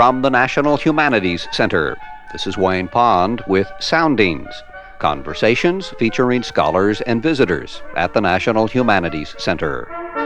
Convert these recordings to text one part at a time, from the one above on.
From the National Humanities Center, this is Wayne Pond with Soundings, conversations featuring scholars and visitors at the National Humanities Center.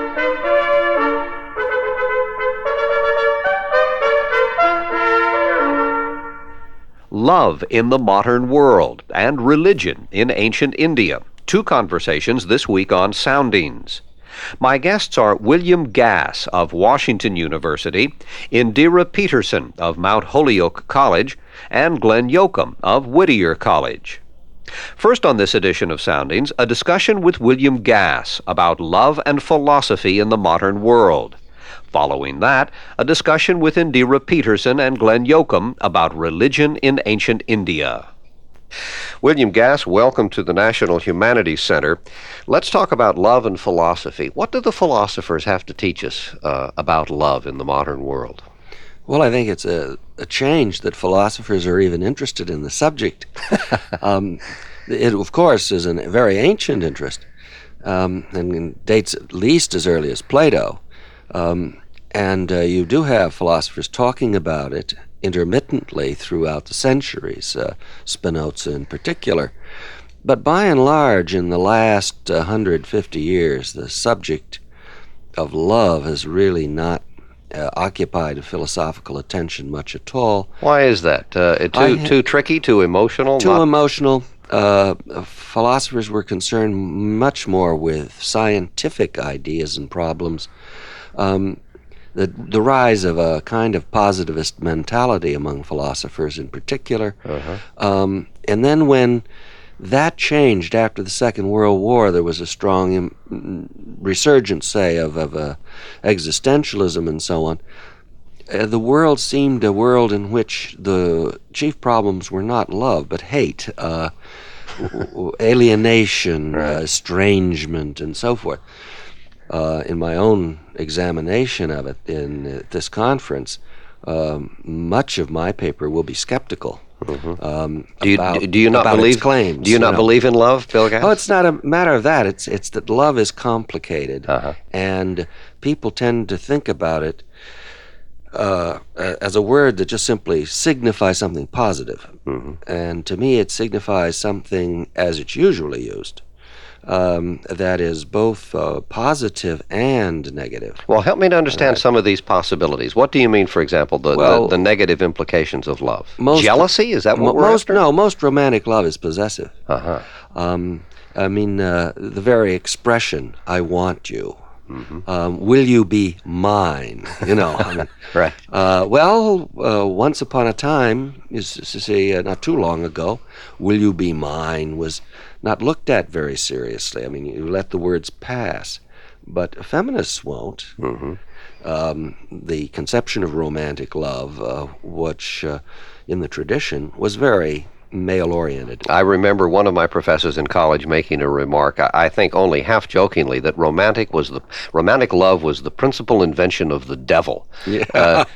Love in the Modern World and Religion in Ancient India. Two conversations this week on Soundings. My guests are William Gass of Washington University, Indira Peterson of Mount Holyoke College, and Glenn Yoakum of Whittier College. First on this edition of Soundings, a discussion with William Gass about love and philosophy in the modern world. Following that, a discussion with Indira Peterson and Glenn Yoakum about religion in ancient India. William Gass, welcome to the National Humanities Center. Let's talk about love and philosophy. What do the philosophers have to teach us about love in the modern world? Well, I think it's a change that philosophers are even interested in the subject. It, of course, is a very ancient interest, and dates at least as early as Plato. And you do have philosophers talking about it intermittently throughout the centuries, Spinoza in particular. But by and large, in the last 150 years, the subject of love has really not occupied philosophical attention much at all. Why is that? Too tricky, too emotional? Too emotional. Philosophers were concerned much more with scientific ideas and problems. The rise of a kind of positivist mentality among philosophers in particular. And then when that changed after the Second World War, there was a strong resurgence, say, of existentialism and so on. The world seemed a world in which the chief problems were not love, but hate, alienation, estrangement, and so forth. In my own examination of it in this conference, much of my paper will be skeptical. Do you not believe its claims? Do you not believe in love, Bill Gass? Oh, it's not a matter of that. It's that love is complicated, and people tend to think about it as a word that just simply signifies something positive. And to me, it signifies something as it's usually used. That is both positive and negative. Well, help me to understand some of these possibilities. What do you mean, for example, the negative implications of love? Jealousy? Is that what we're after? No, most romantic love is possessive. The very expression, I want you. Will you be mine? Right. Once upon a time, not too long ago, will you be mine was not looked at very seriously. You let the words pass. But feminists won't. The conception of romantic love, which in the tradition was very male-oriented. I remember one of my professors in college making a remark, I think only half jokingly, that romantic love was the principal invention of the devil. Now,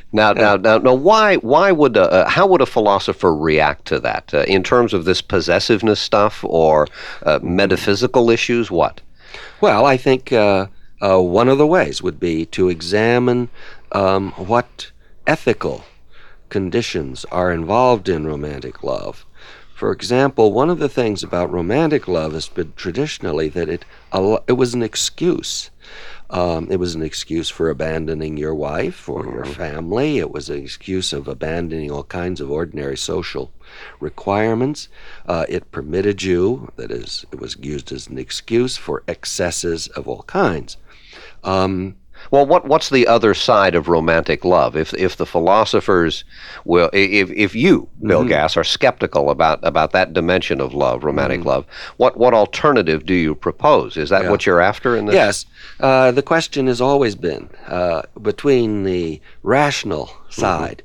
why would how would a philosopher react to that in terms of this possessiveness stuff or metaphysical issues? What? Well, I think one of the ways would be to examine what ethical conditions are involved in romantic love. For example, one of the things about romantic love has been traditionally that it was an excuse. It was an excuse for abandoning your wife or your family. It was an excuse of abandoning all kinds of ordinary social requirements. It permitted you, that is, it was used as an excuse for excesses of all kinds. Well, what's the other side of romantic love? If the philosophers will, if you, Bill Gass, are skeptical about that dimension of love, romantic love, what alternative do you propose? Is that what you're after in this? Yes. The question has always been between the rational side.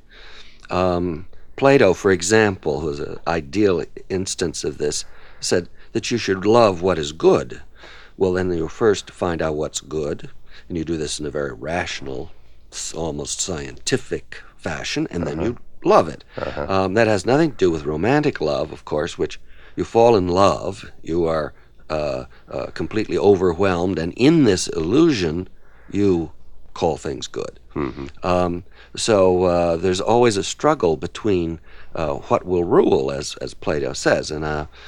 Plato, for example, who's an ideal instance of this, said that you should love what is good. Well, then you first find out what's good. And you do this in a very rational, almost scientific fashion, and then you love it. That has nothing to do with romantic love, of course, which you fall in love, you are completely overwhelmed, and in this illusion, you call things good. So there's always a struggle between what will rule, as Plato says, and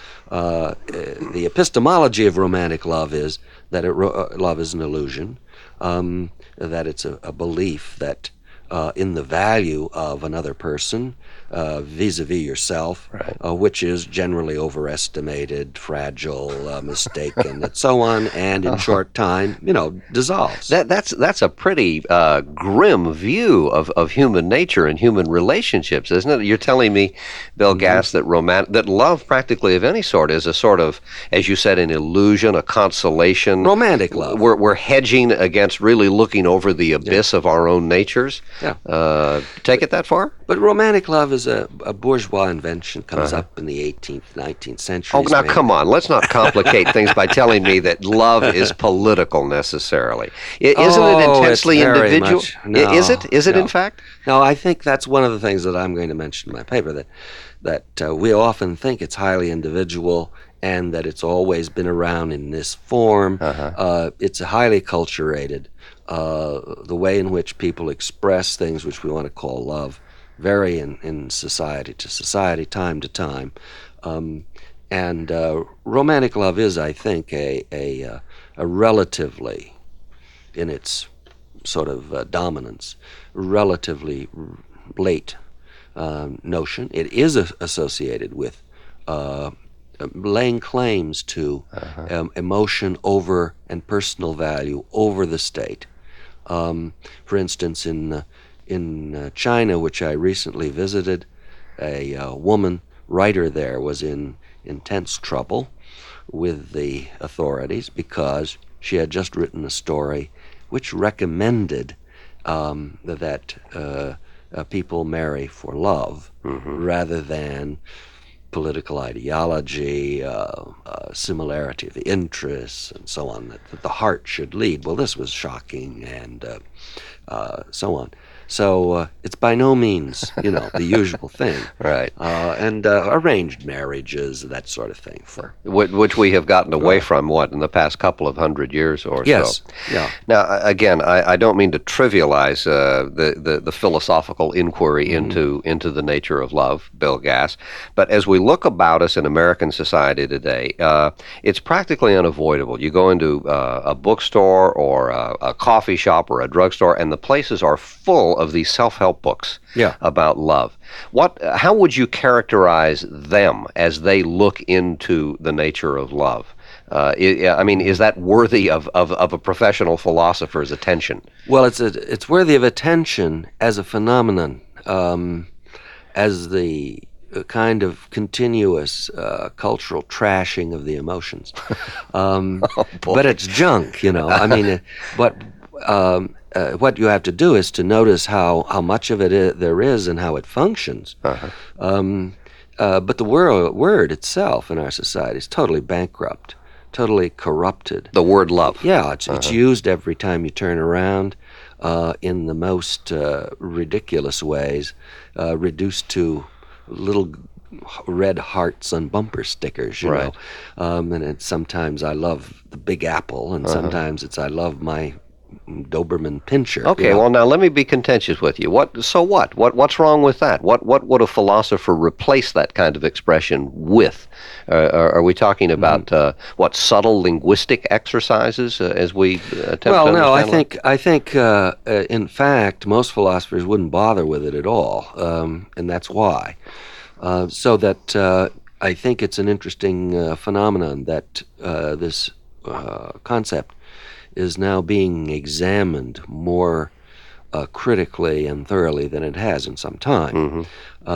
the epistemology of romantic love is that love is an illusion, that it's a belief that in the value of another person vis-a-vis yourself, which is generally overestimated, fragile, mistaken, and so on, and in short time, dissolves. That's a pretty grim view of human nature and human relationships, isn't it? You're telling me, Bill Gass, that that love, practically of any sort, is a sort of, as you said, an illusion, a consolation. Romantic love. We're hedging against really looking over the abyss of our own natures. Yeah. Take it that far? But romantic love is a bourgeois invention, comes up in the 18th, 19th centuries. Oh, now come on. Let's not complicate things by telling me that love is political necessary. Isn't it intensely individual? No, is it? Is it, in fact? No, I think that's one of the things that I'm going to mention in my paper, that we often think it's highly individual and that it's always been around in this form. It's highly culturated. The way in which people express things which we want to call love vary in society to society, time to time. And romantic love is, I think, a relatively, in its sort of dominance, relatively late notion. It is associated with laying claims to emotion over and personal value over the state. For instance, in China, which I recently visited, a woman writer there was in intense trouble with the authorities because she had just written a story which recommended that people marry for love rather than political ideology, similarity of interests, and so on, that the heart should lead. Well, this was shocking, and so on. So it's by no means, the usual thing. Right. And arranged marriages, that sort of thing. Which we have gotten away from, in the past couple of 100 years or so. Yes, yeah. Now, again, I don't mean to trivialize the philosophical inquiry into the nature of love, Bill Gass, but as we look about us in American society today, it's practically unavoidable. You go into a bookstore or a coffee shop or a drugstore, and the places are full of these self-help books about love. How would you characterize them as they look into the nature of love? Is that worthy of a professional philosopher's attention? Well, it's worthy of attention as a phenomenon, as the kind of continuous cultural trashing of the emotions. But it's junk, what you have to do is to notice how much of it there is and how it functions. But the word itself in our society is totally bankrupt, totally corrupted. The word love. Yeah, it's used every time you turn around in the most ridiculous ways, reduced to little red hearts on bumper stickers, you know. And sometimes I love the Big Apple, and sometimes it's I love my Doberman Pinscher. Okay, well, now let me be contentious with you. What's wrong with that? What would a philosopher replace that kind of expression with? Are we talking about subtle linguistic exercises as we attempt to understand? Well, no, I think in fact most philosophers wouldn't bother with it at all, and that's why. So that I think it's an interesting phenomenon that this concept is now being examined more critically and thoroughly than it has in some time,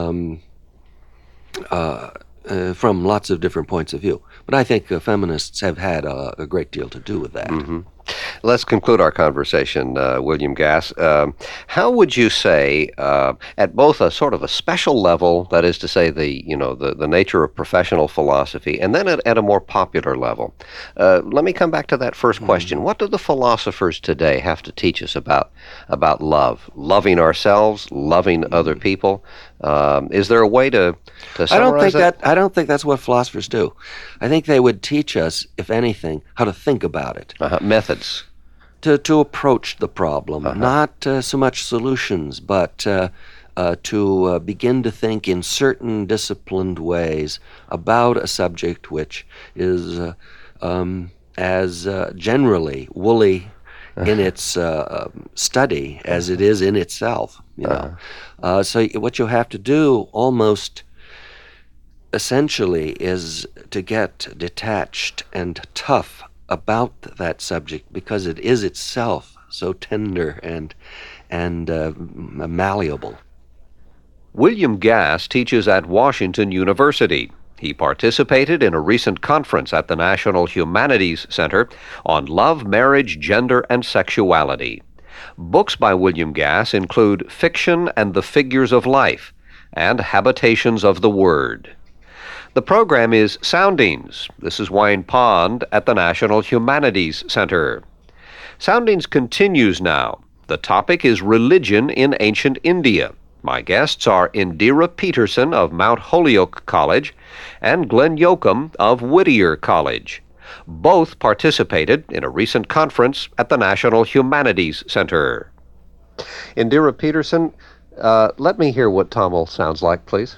from lots of different points of view. But I think feminists have had a great deal to do with that. Let's conclude our conversation, William Gass. How would you say, at both a sort of a special level, that is to say, the nature of professional philosophy, and then at a more popular level? Let me come back to that first question. What do the philosophers today have to teach us about love, loving ourselves, loving other people? Is there a way to summarize that? I don't think that's what philosophers do. I think they would teach us, if anything, how to think about it. Methods. to approach the problem, not so much solutions, but to begin to think in certain disciplined ways about a subject which is as generally woolly in its study as it is in itself. So what you have to do almost essentially is to get detached and tough about that subject because it is itself so tender and malleable. William Gass teaches at Washington University. He participated in a recent conference at the National Humanities Center on love, marriage, gender, and sexuality. Books by William Gass include Fiction and the Figures of Life and Habitations of the Word. The program is Soundings. This is Wayne Pond at the National Humanities Center. Soundings continues now. The topic is religion in ancient India. My guests are Indira Peterson of Mount Holyoke College and Glenn Yoakum of Whittier College. Both participated in a recent conference at the National Humanities Center. Indira Peterson, let me hear what Tamil sounds like, please.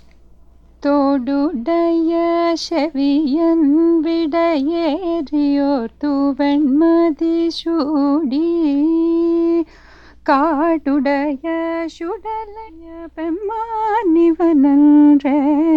തോടുടയ ശവിയൻ വിടയേറിയോർ തൂവൺമതി ചൂടി കാടുടയ ശുടലയ പെമ്മാനിവനன்றே.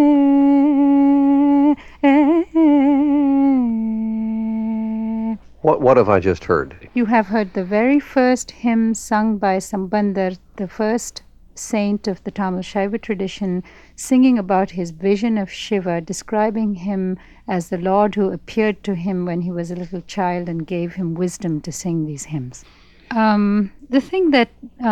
What have I just heard? You have heard the very first hymn sung by Sambandar, the first saint of the Tamil Shaiva tradition, singing about his vision of Shiva, describing him as the Lord who appeared to him when he was a little child and gave him wisdom to sing these hymns. The thing that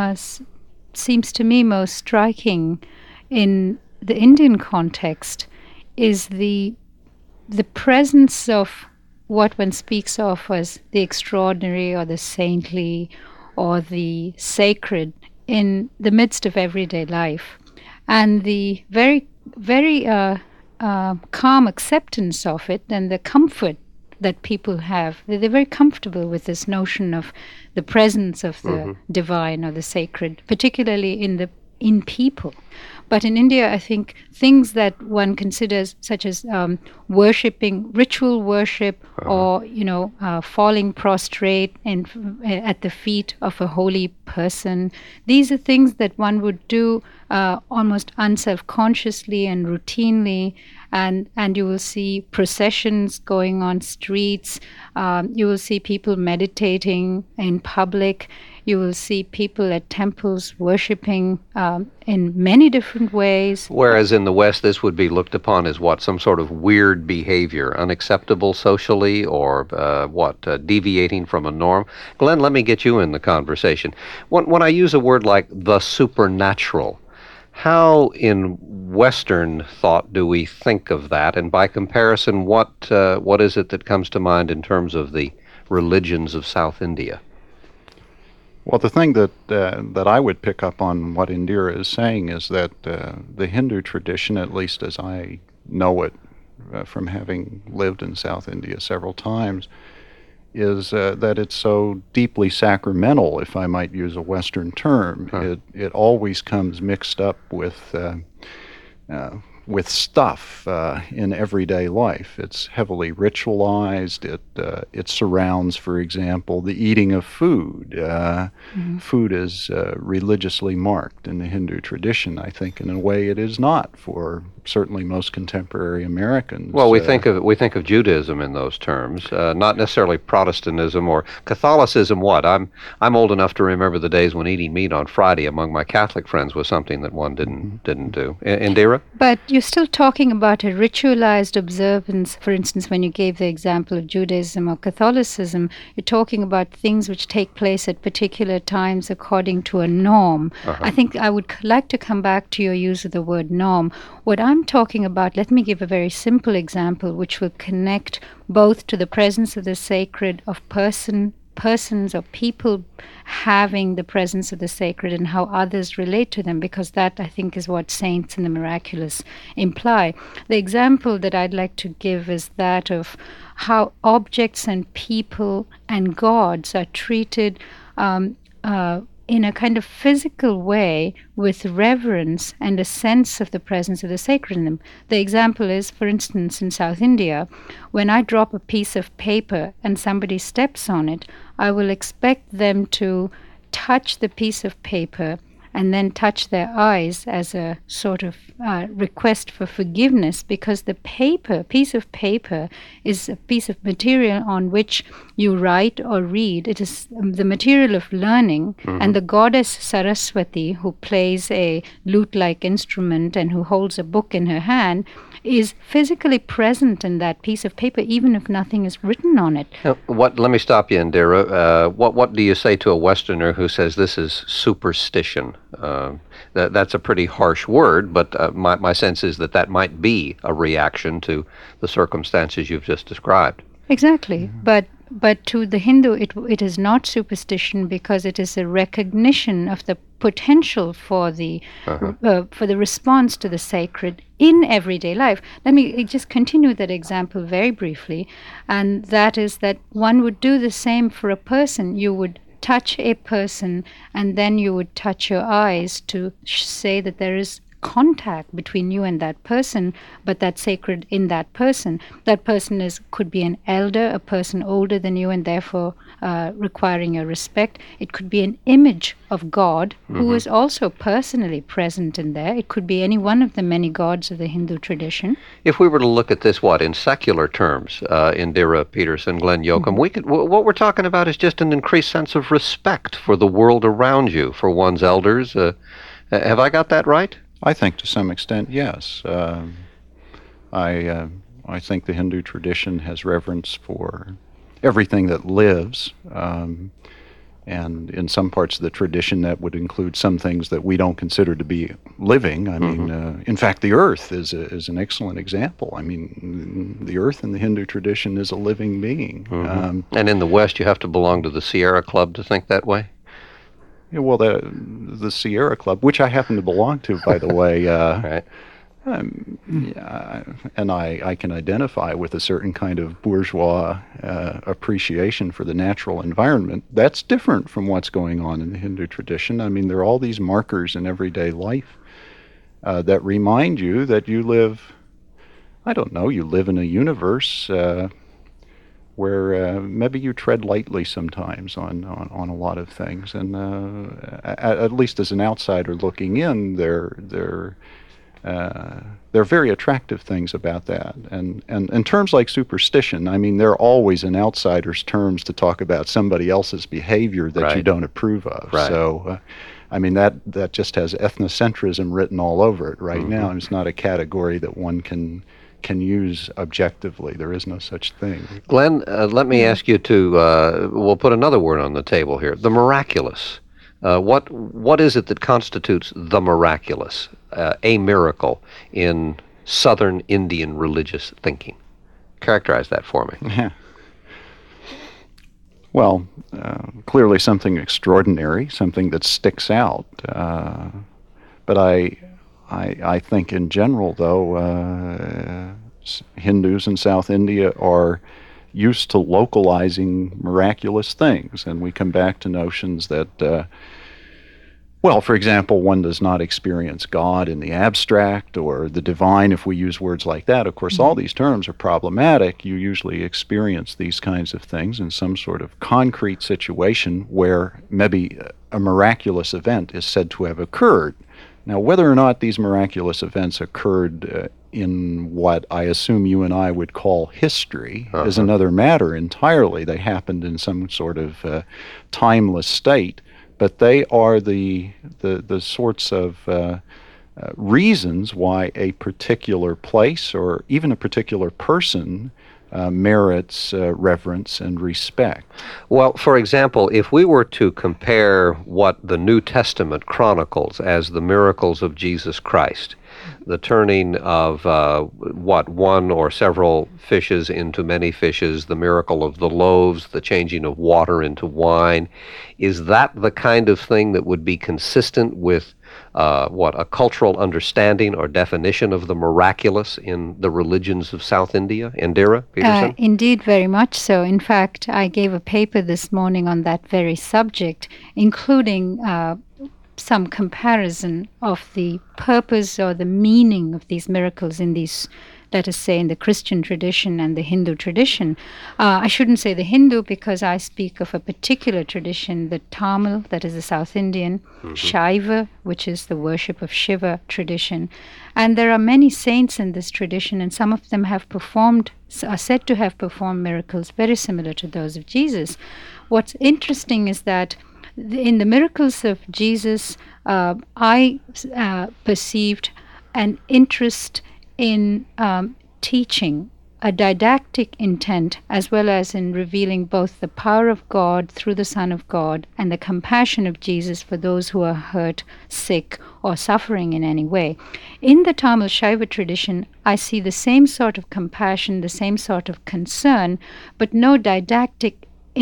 seems to me most striking in the Indian context is the presence of what one speaks of as the extraordinary or the saintly or the sacred in the midst of everyday life, and the very, very calm acceptance of it and the comfort that people have. They're very comfortable with this notion of the presence of the divine or the sacred, particularly in people. But in India, I think things that one considers, such as worshipping, ritual worship, or falling prostrate at the feet of a holy person, these are things that one would do almost unself-consciously and routinely. And you will see processions going on streets. You will see people meditating in public. You will see people at temples worshipping in many different ways. Whereas in the West, this would be looked upon as what? Some sort of weird behavior, unacceptable socially, or deviating from a norm? Glenn, let me get you in the conversation. When I use a word like the supernatural, how in Western thought do we think of that? And by comparison, what is it that comes to mind in terms of the religions of South India? Well, the thing that I would pick up on what Indira is saying is that the Hindu tradition, at least as I know it from having lived in South India several times, is that it's so deeply sacramental, if I might use a Western term. It always comes mixed up with stuff in everyday life. It's heavily ritualized. It surrounds, for example, the eating of food. Food is religiously marked in the Hindu tradition, I think, in a way it is not for certainly most contemporary Americans. Well, we think of Judaism in those terms, not necessarily Protestantism or Catholicism. I'm old enough to remember the days when eating meat on Friday among my Catholic friends was something that one didn't do. Indira? But you're still talking about a ritualized observance. For instance, when you gave the example of Judaism or Catholicism, you're talking about things which take place at particular times according to a norm. I think I would like to come back to your use of the word norm. What I'm talking about, let me give a very simple example which will connect both to the presence of the sacred of person persons or people having the presence of the sacred and how others relate to them, because that, I think, is what saints and the miraculous imply. The example that I'd like to give is that of how objects and people and gods are treated in a kind of physical way with reverence and a sense of the presence of the sacred in them. The example is, for instance, in South India, when I drop a piece of paper and somebody steps on it, I will expect them to touch the piece of paper and then touch their eyes as a sort of request for forgiveness, because the piece of paper is a piece of material on which you write or read. It is the material of learning, and the goddess Saraswati, who plays a lute-like instrument and who holds a book in her hand, is physically present in that piece of paper, even if nothing is written on it. Let me stop you, Indira. What do you say to a Westerner who says this is superstition? That's a pretty harsh word, but my sense is that might be a reaction to the circumstances you've just described. Exactly, but to the Hindu, it is not superstition, because it is a recognition of the potential for the response to the sacred in everyday life. Let me just continue that example very briefly, and that is that one would do the same for a person. You would touch a person, and then you would touch your eyes to say that there is contact between you and that person, but that's sacred in that person. That person could be an elder, a person older than you, and therefore requiring your respect. It could be an image of God who is also personally present in there. It could be any one of the many gods of the Hindu tradition. If we were to look at this, in secular terms, Indira Peterson, Glenn Yoakum, what we're talking about is just an increased sense of respect for the world around you, for one's elders. Have I got that right? I think to some extent, yes. I think the Hindu tradition has reverence for everything that lives, and in some parts of the tradition that would include some things that we don't consider to be living. I mean, in fact, the earth is an excellent example. I mean, the earth in the Hindu tradition is a living being. And in the West, you have to belong to the Sierra Club to think that way? Yeah, well, the Sierra Club, which I happen to belong to, by the way, Right. And I can identify with a certain kind of bourgeois appreciation for the natural environment. That's different from what's going on in the Hindu tradition. I mean, there are all these markers in everyday life that remind you that you live, you live in a universe where maybe you tread lightly sometimes on a lot of things. And at least as an outsider looking in, they're very attractive things about that. And in terms like superstition, I mean, they're always an outsider's terms to talk about somebody else's behavior that you don't approve of. Right. So, I mean, that just has ethnocentrism written all over it right now. It's not a category that one can use objectively. There is no such thing. Glenn, let me ask you to, we'll put another word on the table here, the miraculous. What is it that constitutes the miraculous, a miracle in Southern Indian religious thinking? Characterize that for me. Yeah. Well, clearly something extraordinary, something that sticks out. But I think in general, though, Hindus in South India are used to localizing miraculous things, and we come back to notions that, for example, one does not experience God in the abstract or the divine, if we use words like that. Of course, all these terms are problematic. You usually experience these kinds of things in some sort of concrete situation where maybe a miraculous event is said to have occurred. Now, whether or not these miraculous events occurred in what I assume you and I would call history is another matter entirely. They happened in some sort of timeless state, but they are the sorts of reasons why a particular place or even a particular person merits reverence and respect. Well, for example, if we were to compare what the New Testament chronicles as the miracles of Jesus Christ, the turning of one or several fishes into many fishes, the miracle of the loaves, the changing of water into wine, is that the kind of thing that would be consistent with a cultural understanding or definition of the miraculous in the religions of South India? Indira Peterson? Indeed, very much so. In fact, I gave a paper this morning on that very subject, including some comparison of the purpose or the meaning of these miracles in these, let us say, in the Christian tradition and the Hindu tradition. I shouldn't say the Hindu because I speak of a particular tradition, the Tamil, that is the South Indian, Shaiva, which is the worship of Shiva tradition. And there are many saints in this tradition, and some of them are said to have performed miracles very similar to those of Jesus. What's interesting is that in the miracles of Jesus, I perceived an interest in teaching, a didactic intent, as well as in revealing both the power of God through the Son of God and the compassion of Jesus for those who are hurt, sick, or suffering in any way. In the Tamil Shaiva tradition, I see the same sort of compassion, the same sort of concern, but no didactic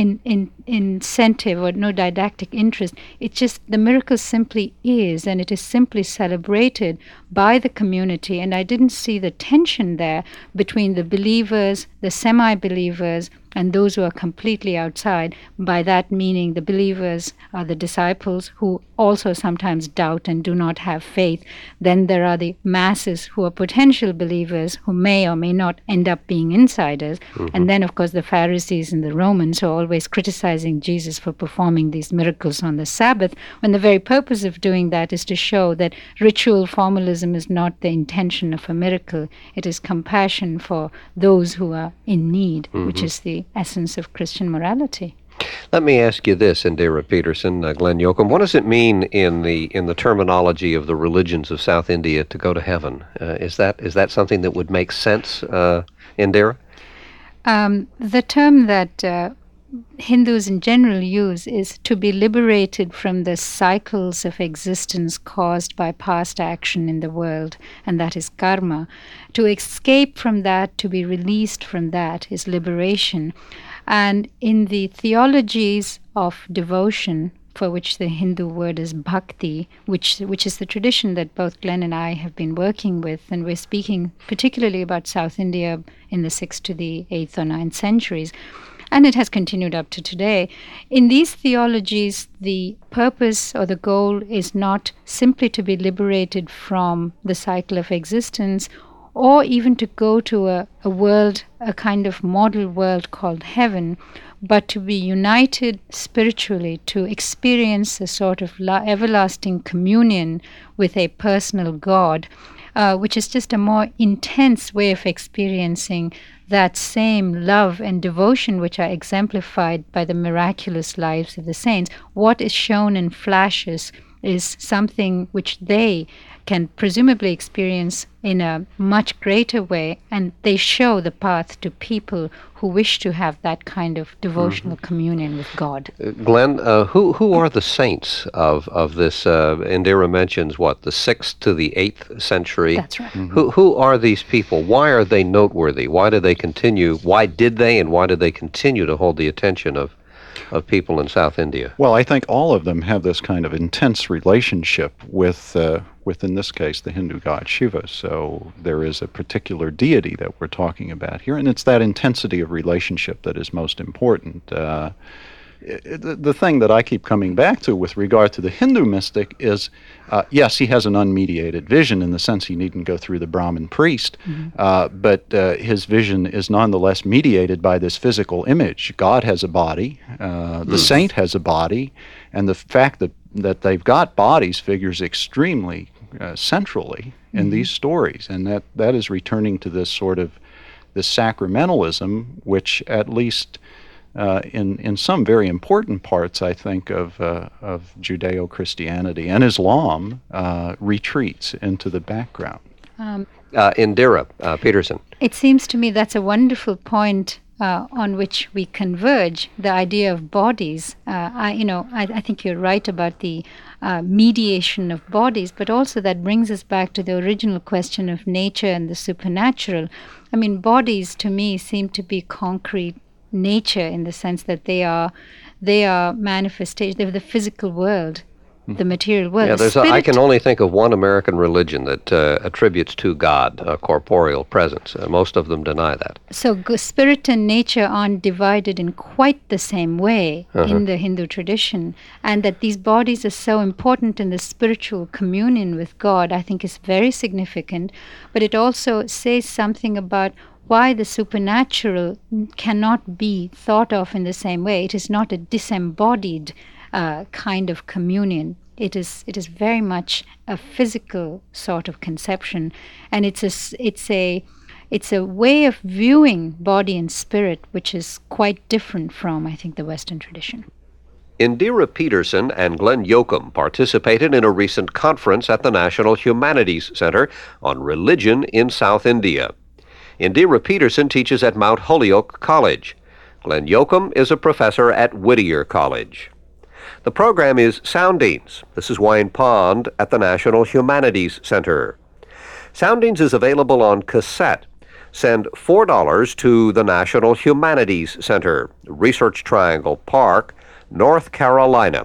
incentive or no didactic interest. It's just the miracle simply is, and it is simply celebrated by the community. And I didn't see the tension there between the believers, the semi-believers, and those who are completely outside. By that meaning the believers are the disciples who also sometimes doubt and do not have faith. Then there are the masses who are potential believers who may or may not end up being insiders. And then, of course, the Pharisees and the Romans who are always criticizing Jesus for performing these miracles on the Sabbath, when the very purpose of doing that is to show that ritual formalism is not the intention of a miracle. It is compassion for those who are in need, which is the essence of Christian morality. Let me ask you this, Indira Peterson, Glenn Yoakum. What does it mean in the terminology of the religions of South India to go to heaven? Is that something that would make sense, Indira? The term that Hindus in general use is to be liberated from the cycles of existence caused by past action in the world, and that is karma. To escape from that, to be released from that, is liberation. And in the theologies of devotion, for which the Hindu word is bhakti, which is the tradition that both Glenn and I have been working with, and we're speaking particularly about South India in the 6th to the 8th or 9th centuries, and it has continued up to today. In these theologies, the purpose or the goal is not simply to be liberated from the cycle of existence, or even to go to a world, a kind of model world called heaven, but to be united spiritually, to experience a sort of everlasting communion with a personal God, which is just a more intense way of experiencing that same love and devotion which are exemplified by the miraculous lives of the saints. What is shown in flashes is something which they can presumably experience in a much greater way, and they show the path to people who wish to have that kind of devotional communion with God. Glenn, who are the saints of this? Indira mentions the 6th to the 8th century. That's right. Who are these people? Why are they noteworthy? Why do they continue? Why did they, and why do they continue to hold the attention of people in South India? Well, I think all of them have this kind of intense relationship with, in this case, the Hindu god Shiva. So there is a particular deity that we're talking about here, and it's that intensity of relationship that is most important. The thing that I keep coming back to with regard to the Hindu mystic is, yes, he has an unmediated vision in the sense he needn't go through the Brahmin priest, but his vision is nonetheless mediated by this physical image. God has a body, the saint has a body, and the fact that they've got bodies figures extremely centrally in these stories, and that is returning to this sort of this sacramentalism, which at least in some very important parts, I think, of Judeo-Christianity and Islam, retreats into the background. Indira Peterson. It seems to me that's a wonderful point on which we converge, the idea of bodies. I think you're right about the mediation of bodies, but also that brings us back to the original question of nature and the supernatural. I mean, bodies to me seem to be concrete nature in the sense that they are manifestation. They're the physical world, the material world. Yeah, I can only think of one American religion that attributes to God a corporeal presence. Most of them deny that. So spirit and nature aren't divided in quite the same way in the Hindu tradition, and that these bodies are so important in the spiritual communion with God, I think is very significant. But it also says something about why the supernatural cannot be thought of in the same way. It is not a disembodied kind of communion. It is very much a physical sort of conception, and it's a way of viewing body and spirit which is quite different from, I think, the Western tradition. Indira Peterson and Glenn Yoakum participated in a recent conference at the National Humanities Center on religion in South India. Indira Peterson teaches at Mount Holyoke College. Glenn Yoakum is a professor at Whittier College. The program is Soundings. This is Wayne Pond at the National Humanities Center. Soundings is available on cassette. Send $4 to the National Humanities Center, Research Triangle Park, North Carolina,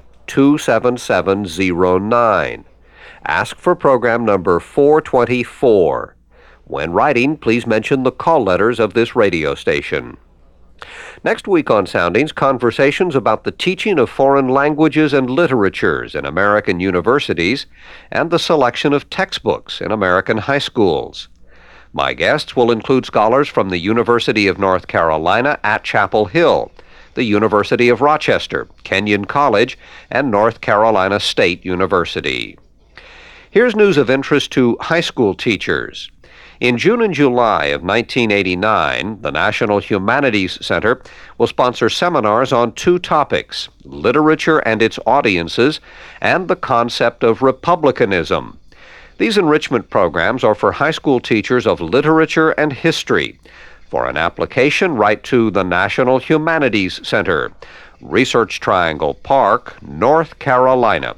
27709. Ask for program number 424. When writing, please mention the call letters of this radio station. Next week on Soundings, conversations about the teaching of foreign languages and literatures in American universities and the selection of textbooks in American high schools. My guests will include scholars from the University of North Carolina at Chapel Hill, the University of Rochester, Kenyon College, and North Carolina State University. Here's news of interest to high school teachers. In June and July of 1989, the National Humanities Center will sponsor seminars on two topics: literature and its audiences, and the concept of republicanism. These enrichment programs are for high school teachers of literature and history. For an application, write to the National Humanities Center, Research Triangle Park, North Carolina,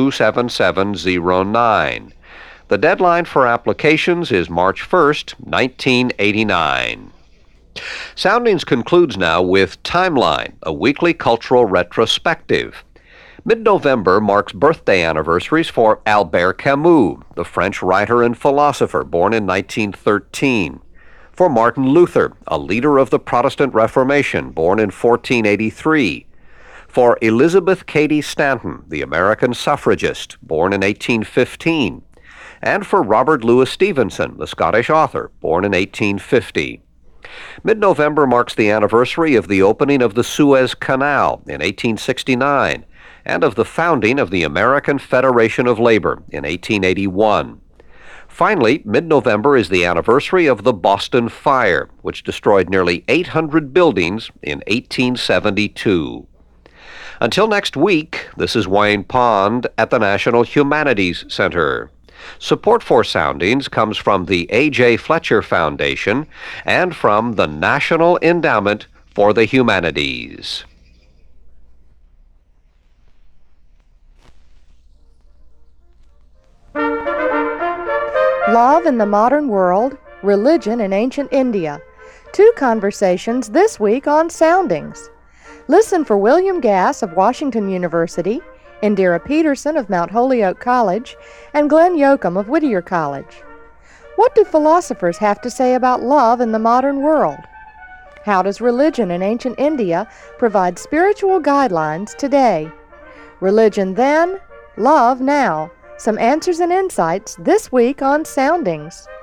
27709. The deadline for applications is March 1st, 1989. Soundings concludes now with Timeline, a weekly cultural retrospective. Mid-November marks birthday anniversaries for Albert Camus, the French writer and philosopher born in 1913. For Martin Luther, a leader of the Protestant Reformation, born in 1483. For Elizabeth Cady Stanton, the American suffragist, born in 1815. And for Robert Louis Stevenson, the Scottish author, born in 1850. Mid-November marks the anniversary of the opening of the Suez Canal in 1869 and of the founding of the American Federation of Labor in 1881. Finally, mid-November is the anniversary of the Boston Fire, which destroyed nearly 800 buildings in 1872. Until next week, this is Wayne Pond at the National Humanities Center. Support for Soundings comes from the A.J. Fletcher Foundation and from the National Endowment for the Humanities. Love in the Modern World, Religion in Ancient India. Two conversations this week on Soundings. Listen for William Gass of Washington University, Indira Peterson of Mount Holyoke College, and Glenn Yoakum of Whittier College. What do philosophers have to say about love in the modern world? How does religion in ancient India provide spiritual guidelines today? Religion then, love now. Some answers and insights this week on Soundings.